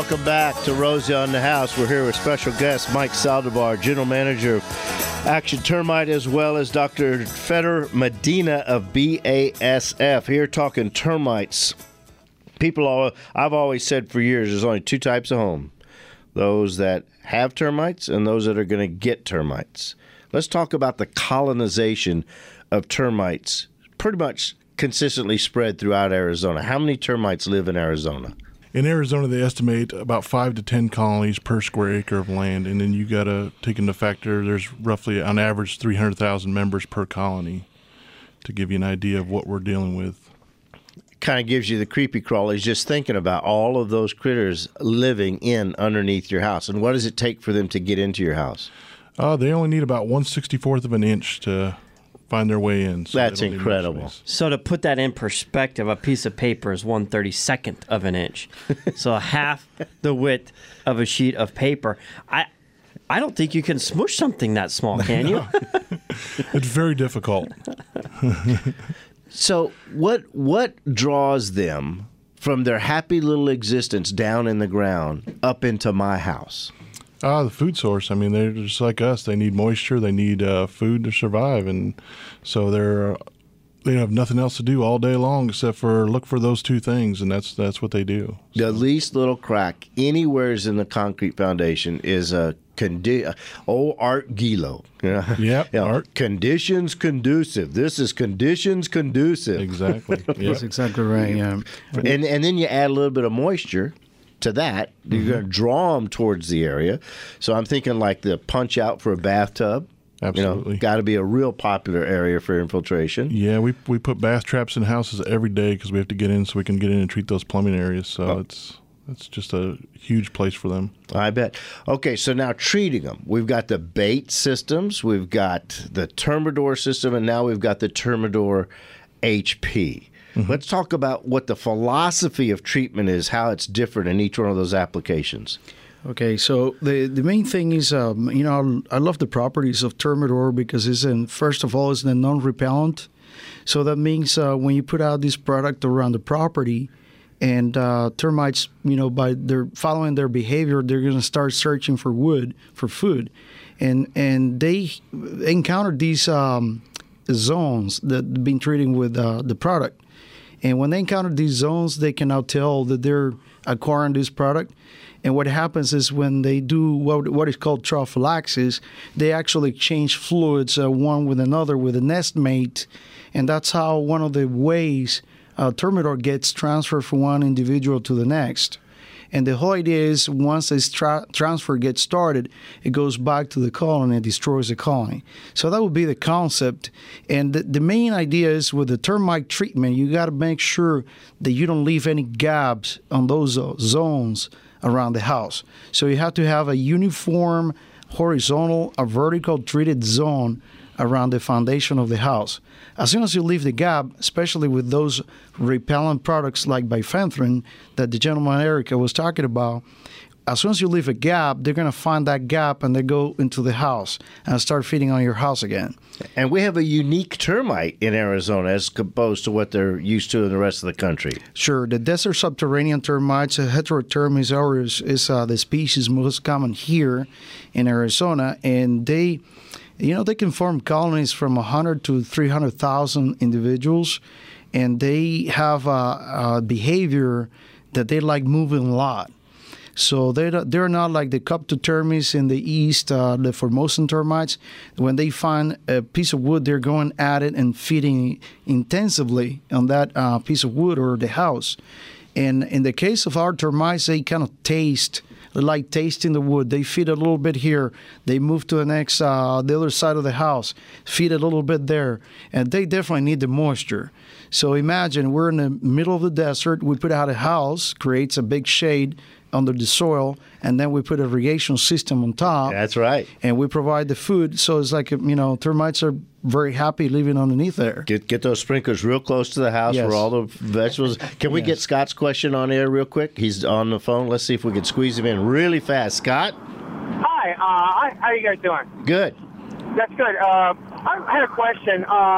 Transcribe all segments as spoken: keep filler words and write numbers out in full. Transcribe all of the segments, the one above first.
welcome back to Rosie on the House. We're here with special guest Mike Saldivar, General Manager of Action Termite, as well as Doctor Feder Medina of B A S F. Here talking termites. People, all, I've always said for years, there's only two types of home. Those that have termites and those that are going to get termites. Let's talk about the colonization of termites, pretty much consistently spread throughout Arizona. How many termites live in Arizona? In Arizona, they estimate about five to ten colonies per square acre of land, and then you got to take into factor there's roughly, on average, three hundred thousand members per colony to give you an idea of what we're dealing with. Kind of gives you the creepy crawlies just thinking about all of those critters living in underneath your house. And what does it take for them to get into your house? Uh, they only need about one sixty-fourth of an inch to find their way in. So that's incredible. So to put that in perspective, a piece of paper is one thirty-second of an inch. So half the width of a sheet of paper. I I don't think you can smush something that small, can you? It's very difficult. So what what draws them from their happy little existence down in the ground up into my house? Ah, the food source. I mean, they're just like us. They need moisture. They need uh, food to survive, and so they're uh, they have nothing else to do all day long except for look for those two things, and that's that's what they do. So. The least little crack anywheres in the concrete foundation is a condi- oh Art Gilo. Yeah, you know, Art. Conditions conducive. This is conditions conducive. Exactly. Yep. That's exactly right. Yeah, and and then you add a little bit of moisture to that, you're mm-hmm. going to draw them towards the area. So I'm thinking like the punch out for a bathtub. Absolutely. You know, got to be a real popular area for infiltration. Yeah, we we put bath traps in houses every day because we have to get in so we can get in and treat those plumbing areas. So oh. it's it's just a huge place for them. I bet. Okay, so now treating them. We've got the bait systems, we've got the Termidor system, and now we've got the Termidor H P. Mm-hmm. Let's talk about what the philosophy of treatment is, how it's different in each one of those applications. Okay, so the the main thing is, um, you know, I love the properties of Termidor because it's in, first of all, it's a non-repellent. So that means uh, when you put out this product around the property, and uh, termites, you know, by their following their behavior, they're going to start searching for wood, for food, and and they encounter these um, zones that have been treating with uh, the product. And when they encounter these zones, they can now tell that they're acquiring this product. And what happens is when they do what, what is called trophallaxis, they actually exchange fluids uh, one with another with a nest mate. And that's how one of the ways uh, Termidor gets transferred from one individual to the next. And the whole idea is once this tra- transfer gets started, it goes back to the colony and destroys the colony. So that would be the concept. And the, the main idea is with the termite treatment, you got to make sure that you don't leave any gaps on those uh, zones around the house. So you have to have a uniform, horizontal, or vertical treated zone around the foundation of the house. As soon as you leave the gap, especially with those repellent products like bifenthrin that the gentleman Erica was talking about, as soon as you leave a gap, they're going to find that gap and they go into the house and start feeding on your house again. And we have a unique termite in Arizona as opposed to what they're used to in the rest of the country. Sure. The desert subterranean termites, Heterotermes aureus, is uh, the species most common here in Arizona, and they... You know, they can form colonies from one hundred to three hundred thousand individuals, and they have a, a behavior that they like moving a lot. So they're, they're not like the Coptotermes in the east, uh, the Formosan termites. When they find a piece of wood, they're going at it and feeding intensively on that uh, piece of wood or the house. And in the case of our termites, they kind of taste like tasting the wood. They feed a little bit here. They move to the next, uh, the other side of the house, feed a little bit there. And they definitely need the moisture. So imagine we're in the middle of the desert. We put out a house, creates a big shade under the soil, and then we put an irrigation system on top. That's right. And we provide the food. So it's like, you know, termites are very happy living underneath there. Get get those sprinklers real close to the house yes. where all the vegetables. Can we yes. get Scott's question on air real quick? He's on the phone. Let's see if we can squeeze him in really fast. Scott? Hi. Uh, how are you guys doing? Good. That's good. Uh, I had a question. Um,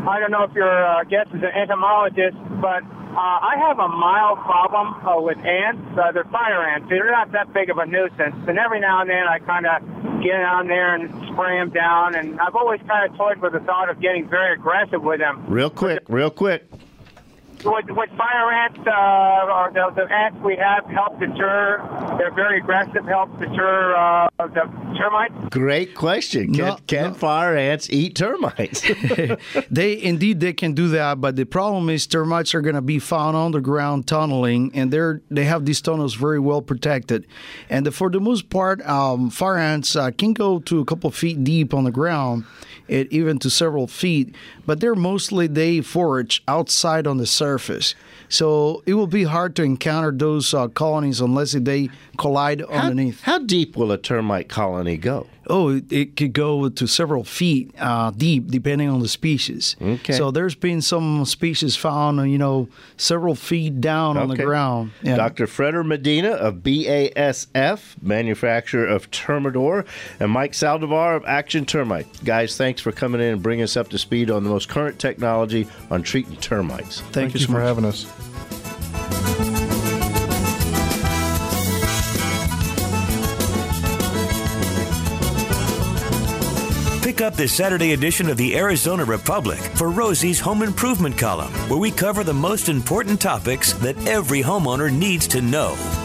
I don't know if your uh, guest is an entomologist, but uh, I have a mild problem uh, with ants. Uh, they're fire ants. They're not that big of a nuisance. And every now and then I kind of get on there and spray them down. And I've always kind of toyed with the thought of getting very aggressive with them. Real quick, real quick. Would, would fire ants, uh, or the, the ants we have, help deter? They're very aggressive, help deter uh, the termites? Great question. Can, No, can no. fire ants eat termites? They indeed they can do that, but the problem is termites are going to be found underground tunneling, and they're they have these tunnels very well protected. And the, for the most part, um, fire ants uh, can go to a couple feet deep on the ground, it, even to several feet. But they're mostly they forage outside on the surface, so it will be hard to encounter those uh, colonies unless they collide how, underneath. how deep will a termite colony go? Oh, it, it could go to several feet uh, deep, depending on the species. Okay. So there's been some species found, you know, several feet down on the Okay. ground. Yeah. Doctor Freder Medina of B A S F, manufacturer of Termidor, and Mike Saldivar of Action Termite. Guys, thanks for coming in and bringing us up to speed on the most current technology on treating termites. Thank, Thank you, you so for much. having us. Pick up this Saturday edition of the Arizona Republic for Rosie's Home Improvement column, where we cover the most important topics that every homeowner needs to know.